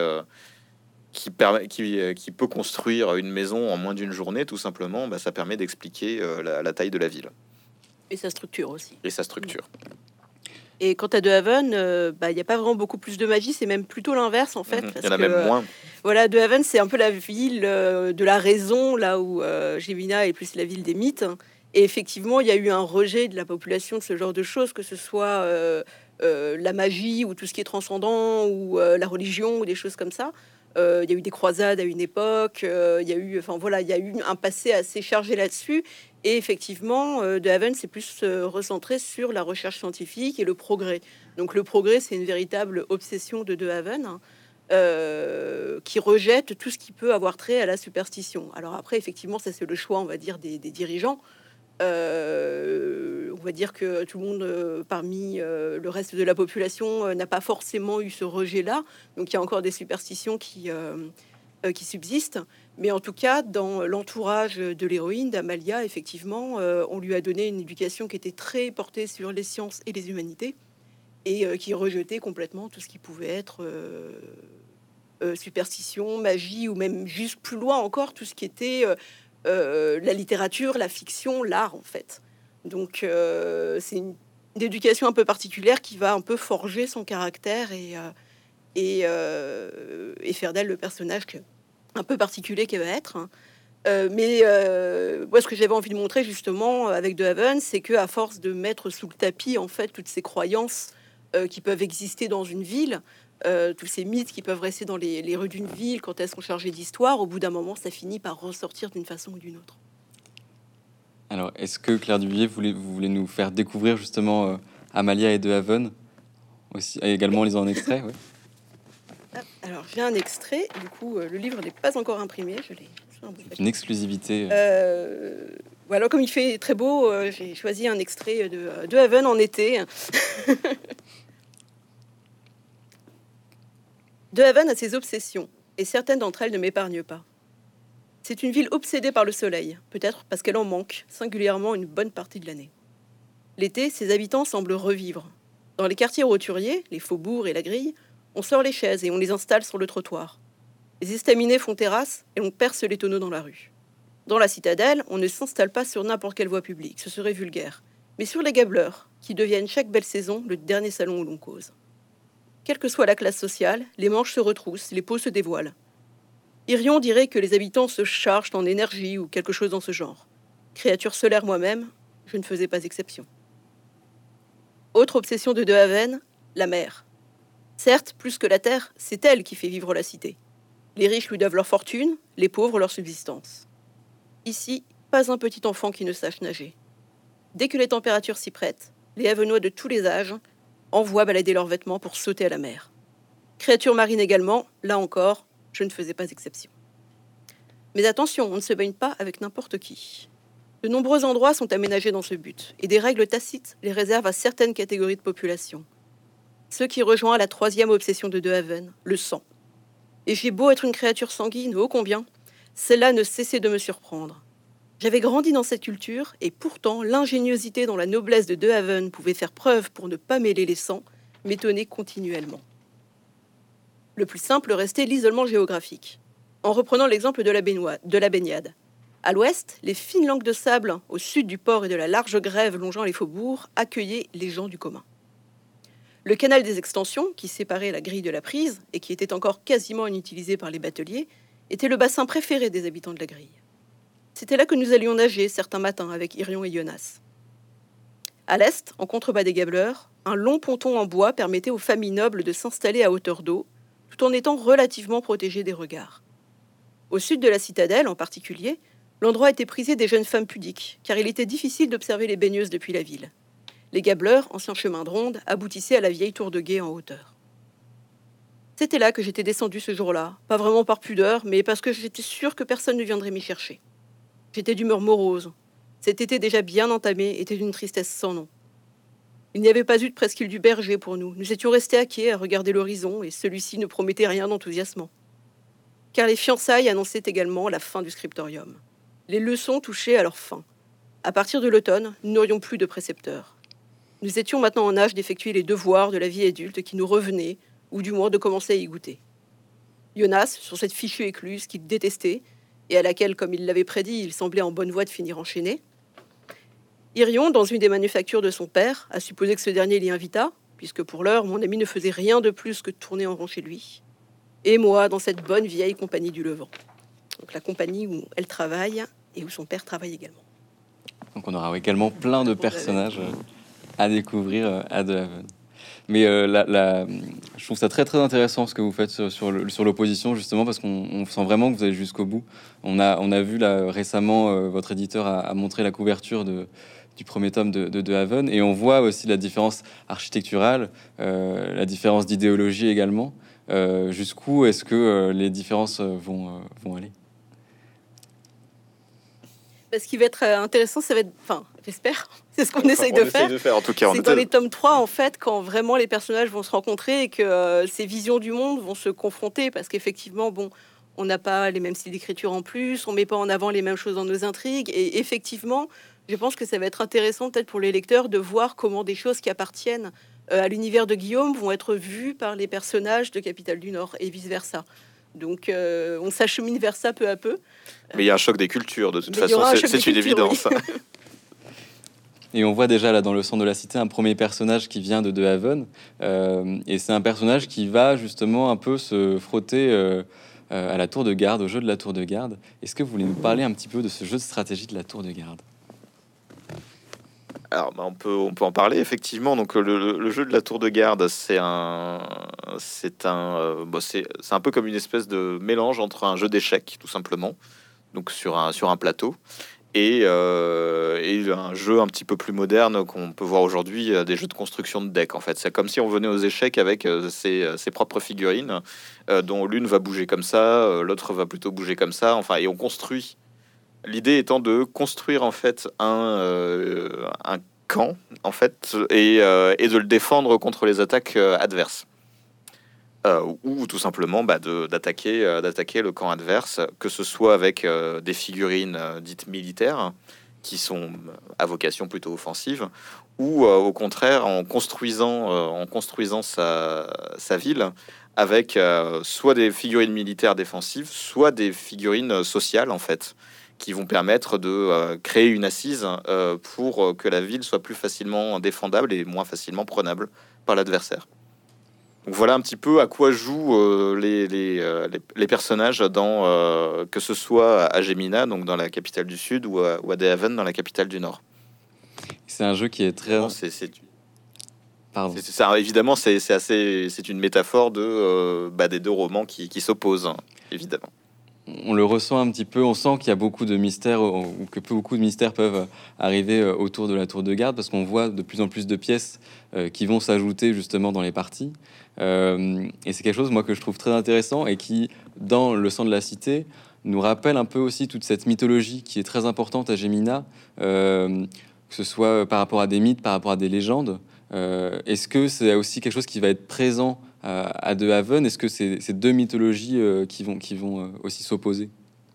qui peut construire une maison en moins d'une journée, tout simplement, bah, ça permet d'expliquer la taille de la ville et sa structure aussi. et sa structure. Et quant à De Haven, il n'y a pas vraiment beaucoup plus de magie, c'est même plutôt l'inverse en fait. Il Parce y en a que, même moins. voilà, De Haven, c'est un peu la ville de la raison, là où Gémina est plus la ville des mythes. Et effectivement, il y a eu un rejet de la population de ce genre de choses, que ce soit la magie ou tout ce qui est transcendant ou la religion ou des choses comme ça. Il y a eu des croisades à une époque, il y a eu, enfin voilà, il y a eu un passé assez chargé là-dessus. Et effectivement, De Haven, c'est plus recentré sur la recherche scientifique et le progrès. Donc le progrès, c'est une véritable obsession de Haven, hein, qui rejette tout ce qui peut avoir trait à la superstition. Alors après, effectivement, ça c'est le choix, on va dire, des dirigeants. On va dire que tout le monde, parmi le reste de la population, n'a pas forcément eu ce rejet-là. Donc il y a encore des superstitions qui subsistent. Mais en tout cas, dans l'entourage de l'héroïne, d'Amalia, effectivement, on lui a donné une éducation qui était très portée sur les sciences et les humanités, et qui rejetait complètement tout ce qui pouvait être superstition, magie, ou même juste plus loin encore, tout ce qui était la littérature, la fiction, l'art, en fait. Donc, c'est une éducation un peu particulière qui va un peu forger son caractère et faire d'elle le personnage un peu particulier qu'elle va être, hein. Mais moi, ce que j'avais envie de montrer justement avec De Haven, c'est que à force de mettre sous le tapis en fait toutes ces croyances qui peuvent exister dans une ville, tous ces mythes qui peuvent rester dans les rues d'une ville quand elles sont chargées d'histoire, au bout d'un moment, ça finit par ressortir d'une façon ou d'une autre. Alors, est-ce que Claire Dubier, vous voulez nous faire découvrir justement Amalia et De Haven aussi, et également les en extrait, ouais. Alors, j'ai un extrait. Du coup, le livre n'est pas encore imprimé. Je l'ai sur un bout de papier. Une exclusivité. Voilà, comme il fait très beau, j'ai choisi un extrait de Haven en été. De Haven a ses obsessions, et certaines d'entre elles ne m'épargnent pas. C'est une ville obsédée par le soleil, peut-être parce qu'elle en manque, singulièrement une bonne partie de l'année. L'été, ses habitants semblent revivre. Dans les quartiers roturiers, les faubourgs et la grille, on sort les chaises et on les installe sur le trottoir. Les estaminets font terrasse et on perce les tonneaux dans la rue. Dans la citadelle, on ne s'installe pas sur n'importe quelle voie publique, ce serait vulgaire, mais sur les gabeleurs, qui deviennent chaque belle saison le dernier salon où l'on cause. Quelle que soit la classe sociale, les manches se retroussent, les peaux se dévoilent. Irion dirait que les habitants se chargent en énergie ou quelque chose dans ce genre. Créature solaire moi-même, je ne faisais pas exception. Autre obsession de Haven, la mer. Certes, plus que la terre, c'est elle qui fait vivre la cité. Les riches lui doivent leur fortune, les pauvres leur subsistance. Ici, pas un petit enfant qui ne sache nager. Dès que les températures s'y prêtent, les Havenois de tous les âges envoient balader leurs vêtements pour sauter à la mer. Créatures marines également, là encore, je ne faisais pas exception. Mais attention, on ne se baigne pas avec n'importe qui. De nombreux endroits sont aménagés dans ce but, et des règles tacites les réservent à certaines catégories de population. Ce qui rejoint la troisième obsession de De Haven, le sang. Et j'ai beau être une créature sanguine, ô combien, celle-là ne cessait de me surprendre. J'avais grandi dans cette culture, et pourtant l'ingéniosité dont la noblesse de De Haven pouvait faire preuve pour ne pas mêler les sangs m'étonnait continuellement. Le plus simple restait l'isolement géographique. En reprenant l'exemple de la baignade. À l'ouest, les fines langues de sable, au sud du port et de la large grève longeant les faubourgs, accueillaient les gens du commun. Le canal des extensions, qui séparait la grille de la prise, et qui était encore quasiment inutilisé par les bateliers, était le bassin préféré des habitants de la grille. C'était là que nous allions nager certains matins avec Irion et Jonas. À l'est, en contrebas des Gabeleurs, un long ponton en bois permettait aux familles nobles de s'installer à hauteur d'eau, tout en étant relativement protégées des regards. Au sud de la citadelle, en particulier, l'endroit était prisé des jeunes femmes pudiques, car il était difficile d'observer les baigneuses depuis la ville. Les Gabeleurs, anciens chemins de ronde, aboutissaient à la vieille tour de guet en hauteur. C'était là que j'étais descendue ce jour-là, pas vraiment par pudeur, mais parce que j'étais sûre que personne ne viendrait m'y chercher. J'étais d'humeur morose. Cet été déjà bien entamé était d'une tristesse sans nom. Il n'y avait pas eu de presqu'île du Berger pour nous. Nous étions restés à quai à regarder l'horizon, et celui-ci ne promettait rien d'enthousiasmant. Car les fiançailles annonçaient également la fin du scriptorium. Les leçons touchaient à leur fin. À partir de l'automne, nous n'aurions plus de précepteurs. Nous étions maintenant en âge d'effectuer les devoirs de la vie adulte qui nous revenaient, ou du moins de commencer à y goûter. Jonas, sur cette fichue écluse qu'il détestait, et à laquelle, comme il l'avait prédit, il semblait en bonne voie de finir enchaîné. Irion, dans une des manufactures de son père, a supposé que ce dernier l'y invita, puisque pour l'heure, mon ami ne faisait rien de plus que de tourner en rond chez lui. Et moi, dans cette bonne vieille compagnie du Levant. Donc la compagnie où elle travaille et où son père travaille également. Donc on aura également plein de personnages à découvrir à De Haven. Mais je trouve ça très très intéressant ce que vous faites sur l'opposition, justement, parce qu'on sent vraiment que vous allez jusqu'au bout. On a vu là récemment, votre éditeur a montré la couverture du premier tome de De Haven, et on voit aussi la différence architecturale, la différence d'idéologie également. Jusqu'où est-ce que les différences vont aller? Ce qui va être intéressant, ça va être... Enfin, j'espère, c'est ce qu'on essaye de faire. En tout cas, c'est dans les tomes 3, en fait, quand vraiment les personnages vont se rencontrer et que ces visions du monde vont se confronter, parce qu'effectivement, bon, on n'a pas les mêmes styles d'écriture en plus, on met pas en avant les mêmes choses dans nos intrigues, et effectivement, je pense que ça va être intéressant peut-être pour les lecteurs de voir comment des choses qui appartiennent à l'univers de Guillaume vont être vues par les personnages de Capitale du Nord, et vice-versa. Donc, on s'achemine vers ça peu à peu. Mais il y a un choc des cultures, de toute façon, c'est une évidence. Oui. Et on voit déjà là dans Le sang de la cité un premier personnage qui vient de Haven, et c'est un personnage qui va justement un peu se frotter à la tour de garde, au jeu de la tour de garde. Est-ce que vous voulez nous parler un petit peu de ce jeu de stratégie de la tour de garde? Alors, on peut en parler effectivement. Donc, le jeu de la tour de garde, c'est un peu comme une espèce de mélange entre un jeu d'échecs, tout simplement, donc sur un plateau, et un jeu un petit peu plus moderne qu'on peut voir aujourd'hui, des jeux de construction de decks. En fait, c'est comme si on venait aux échecs avec ses propres figurines, dont l'une va bouger comme ça, l'autre va plutôt bouger comme ça. Enfin, et on construit. L'idée étant de construire en fait un camp en fait et de le défendre contre les attaques adverses, ou tout simplement d'attaquer le camp adverse, que ce soit avec des figurines dites militaires qui sont à vocation plutôt offensive, ou au contraire en construisant sa ville avec soit des figurines militaires défensives, soit des figurines sociales en fait, qui vont permettre de créer une assise pour que la ville soit plus facilement défendable et moins facilement prenable par l'adversaire. Donc voilà un petit peu à quoi jouent les personnages dans que ce soit à Gemina, donc dans la capitale du Sud, ou à De Haven, dans la capitale du Nord. C'est un jeu qui est très... Évidemment, c'est une métaphore des deux romans qui s'opposent, hein, évidemment. On le ressent un petit peu, on sent qu'il y a beaucoup de mystères, ou que beaucoup de mystères peuvent arriver autour de la tour de garde, parce qu'on voit de plus en plus de pièces qui vont s'ajouter justement dans les parties. Et c'est quelque chose, moi, que je trouve très intéressant, et qui, dans Le sang de la cité, nous rappelle un peu aussi toute cette mythologie qui est très importante à Gemina, que ce soit par rapport à des mythes, par rapport à des légendes. Est-ce que c'est aussi quelque chose qui va être présent à De Haven? Est-ce que c'est deux mythologies qui vont aussi s'opposer?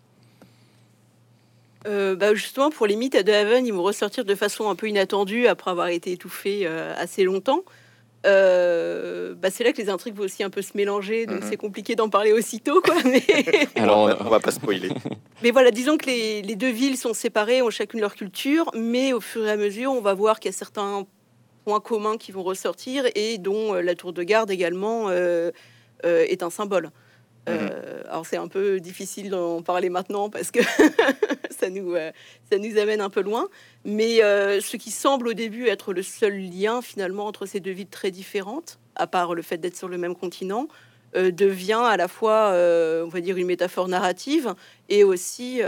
Justement, pour les mythes à De Haven, ils vont ressortir de façon un peu inattendue après avoir été étouffés assez longtemps. C'est là que les intrigues vont aussi un peu se mélanger, donc c'est compliqué d'en parler aussitôt, quoi. Alors, on va pas spoiler. Mais voilà, disons que les deux villes sont séparées, ont chacune leur culture, mais au fur et à mesure, on va voir qu'il y a certains points communs qui vont ressortir et dont la tour de garde également est un symbole. Alors c'est un peu difficile d'en parler maintenant parce que ça nous amène un peu loin, mais ce qui semble au début être le seul lien finalement entre ces deux villes très différentes, à part le fait d'être sur le même continent, devient à la fois, on va dire, une métaphore narrative et aussi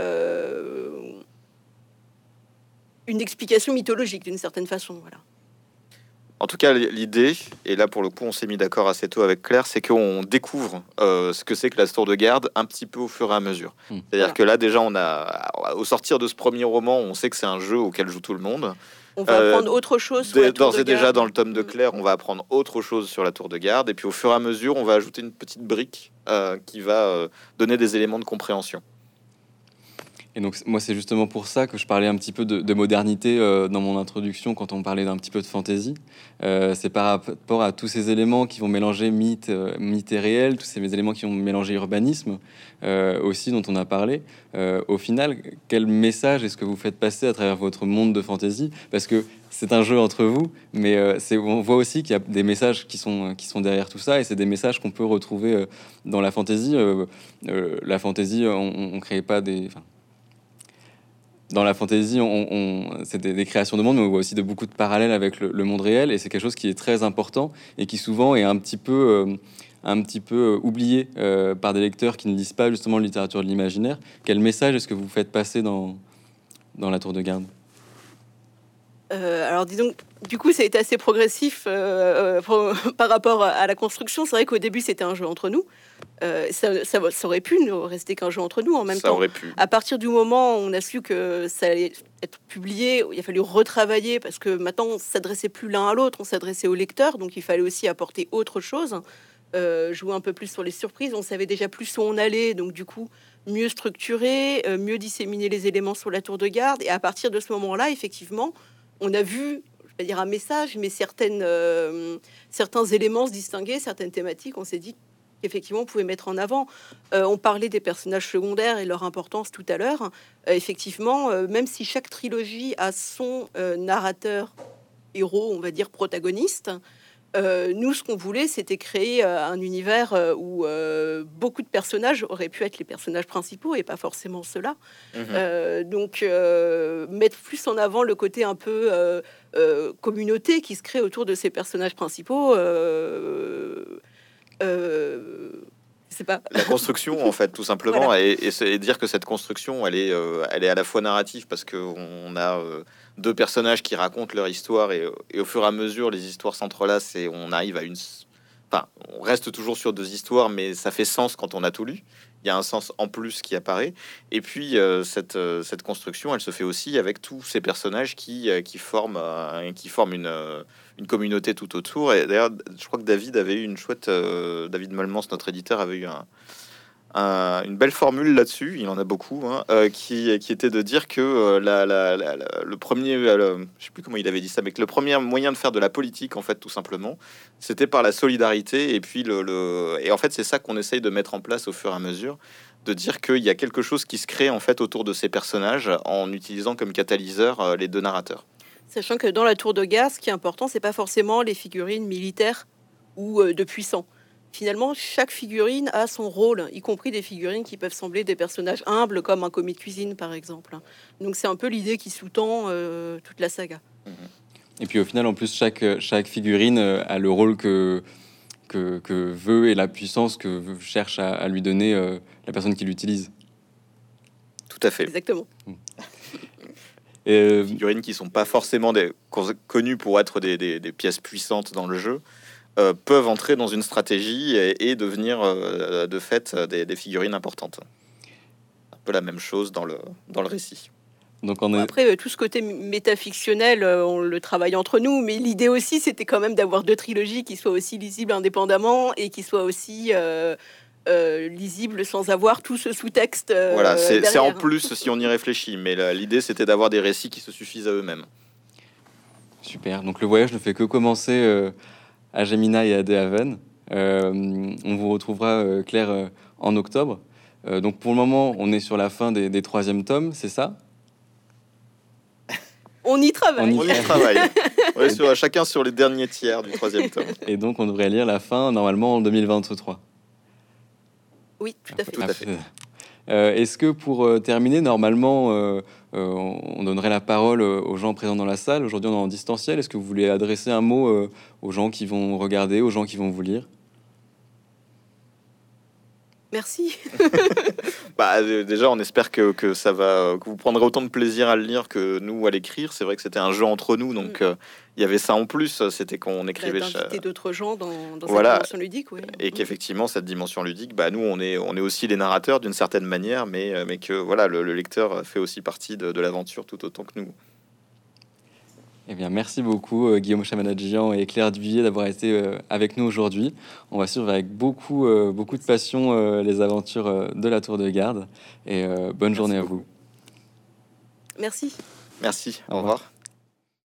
une explication mythologique d'une certaine façon. Voilà. En tout cas, l'idée, et là pour le coup on s'est mis d'accord assez tôt avec Claire, c'est qu'on découvre ce que c'est que la tour de garde un petit peu au fur et à mesure. C'est-à-dire Voilà. que là déjà, au sortir de ce premier roman, on sait que c'est un jeu auquel joue tout le monde. On va apprendre autre chose sur la tour D'ores de et déjà garde. dans le tome de Claire, on va apprendre autre chose sur la tour de garde, et puis au fur et à mesure, on va ajouter une petite brique qui va donner des éléments de compréhension. et donc moi c'est justement pour ça que je parlais un petit peu de modernité dans mon introduction quand on parlait d'un petit peu de fantasy. C'est par rapport à tous ces éléments qui vont mélanger mythe et réel, tous ces éléments qui vont mélanger urbanisme aussi dont on a parlé. Au final, quel message est-ce que vous faites passer à travers votre monde de fantasy? Parce que c'est un jeu entre vous, mais on voit aussi qu'il y a des messages qui sont derrière tout ça, et c'est des messages qu'on peut retrouver dans la fantasy. La fantasy, on crée pas des... Dans la fantasy, c'est des créations de monde, mais on voit aussi beaucoup de parallèles avec le monde réel, et c'est quelque chose qui est très important et qui souvent est un petit peu oublié par des lecteurs qui ne lisent pas justement la littérature de l'imaginaire. Quel message est-ce que vous faites passer dans la tour de garde? Alors disons, du coup, ça a été assez progressif par rapport à la construction. C'est vrai qu'au début, c'était un jeu entre nous. Ça aurait pu ne rester qu'un jeu entre nous en même Ça temps. aurait pu. À partir du moment où on a su que ça allait être publié, il a fallu retravailler parce que maintenant, on s'adressait plus l'un à l'autre, on s'adressait au lecteur. Donc, il fallait aussi apporter autre chose, jouer un peu plus sur les surprises. On savait déjà plus où on allait, donc du coup, mieux structurer, mieux disséminer les éléments sur la tour de garde. Et à partir de ce moment-là, effectivement, on a vu, je vais dire un message, mais certains éléments se distinguer, certaines thématiques, on s'est dit qu'effectivement on pouvait mettre en avant. On parlait des personnages secondaires et leur importance tout à l'heure. Effectivement, même si chaque trilogie a son narrateur, héros, on va dire protagoniste, nous, ce qu'on voulait, c'était créer un univers où beaucoup de personnages auraient pu être les personnages principaux et pas forcément ceux-là. Donc, mettre plus en avant le côté un peu communauté qui se crée autour de ces personnages principaux. C'est pas La construction, en fait, tout simplement, Voilà. et dire que cette construction, elle est à la fois narrative parce que on a deux personnages qui racontent leur histoire, et au fur et à mesure, les histoires s'entrelacent et on arrive à enfin, on reste toujours sur deux histoires, mais ça fait sens quand on a tout lu. Il y a un sens en plus qui apparaît. Et puis cette construction, elle se fait aussi avec tous ces personnages qui forment une communauté tout autour. Et d'ailleurs, je crois que David avait eu une chouette... David Malmans, notre éditeur, avait eu une belle formule là-dessus. Il en a beaucoup, hein, qui était de dire que le premier... je sais plus comment il avait dit ça, mais que le premier moyen de faire de la politique, en fait, tout simplement, c'était par la solidarité. Et puis, et en fait, c'est ça qu'on essaye de mettre en place au fur et à mesure, de dire qu'il y a quelque chose qui se crée, en fait, autour de ces personnages en utilisant comme catalyseur les deux narrateurs. Sachant que dans la tour de garde, ce qui est important, c'est pas forcément les figurines militaires ou de puissants. Finalement, chaque figurine a son rôle, y compris des figurines qui peuvent sembler des personnages humbles, comme un commis de cuisine, par exemple. Donc c'est un peu l'idée qui sous-tend toute la saga. Et puis au final, en plus, chaque figurine a le rôle que veut et la puissance que cherche à lui donner la personne qui l'utilise. Tout à fait. Exactement. Figurines qui sont pas forcément connues pour être des pièces puissantes dans le jeu, peuvent entrer dans une stratégie et devenir de fait des figurines importantes. Un peu la même chose dans le récit. Donc on est... Après, tout ce côté métafictionnel, on le travaille entre nous, mais l'idée aussi, c'était quand même d'avoir 2 trilogies qui soient aussi lisibles indépendamment et qui soient aussi lisibles sans avoir tout ce sous-texte Voilà, c'est en derrière. plus si on y réfléchit, mais l'idée c'était d'avoir des récits qui se suffisent à eux-mêmes. Super. Donc le voyage ne fait que commencer à Gemina et à De Haven. On vous retrouvera, Claire, en octobre. Donc pour le moment, on est sur la fin des 3e tomes, c'est ça? On y travaille. On y travaille. On est chacun sur les derniers tiers du 3e tome. Et donc on devrait lire la fin normalement en 2023. Oui, tout à fait. Tout à fait. Est-ce que pour terminer, normalement, on donnerait la parole aux gens présents dans la salle? Aujourd'hui, on est en distanciel. Est-ce que vous voulez adresser un mot aux gens qui vont regarder, aux gens qui vont vous lire? Merci. Déjà, on espère que ça va, que vous prendrez autant de plaisir à le lire que nous à l'écrire. C'est vrai que c'était un jeu entre nous, donc il y avait ça en plus. C'était qu'on écrivait D'inviter d'autres gens dans Voilà. cette dimension ludique, oui. et qu'effectivement cette dimension ludique, nous on est aussi les narrateurs d'une certaine manière, mais que voilà, le lecteur fait aussi partie de l'aventure tout autant que nous. Eh bien, merci beaucoup, Guillaume Chamanadjian et Claire Duvier, d'avoir été avec nous aujourd'hui. On va suivre avec beaucoup de passion les aventures de la Tour de Garde. Et bonne journée à vous. Merci. Merci, Au au revoir. revoir.